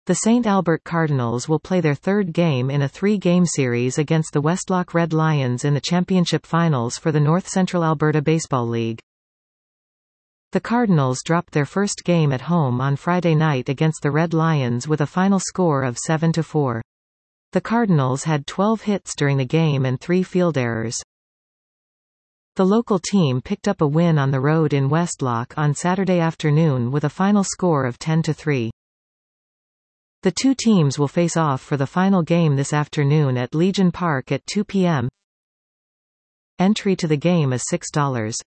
The St. Albert Cardinals will play their third game in a three-game series against the Westlock Red Lions in the championship finals for the North Central Alberta Baseball League. The Cardinals dropped their first game at home on Friday night against the Red Lions with a final score of 7-4. The Cardinals had 12 hits during the game and 3 field errors. The local team picked up a win on the road in Westlock on Saturday afternoon with a final score of 10-3. The two teams will face off for the final game this afternoon at Legion Park at 2 p.m. Entry to the game is $6.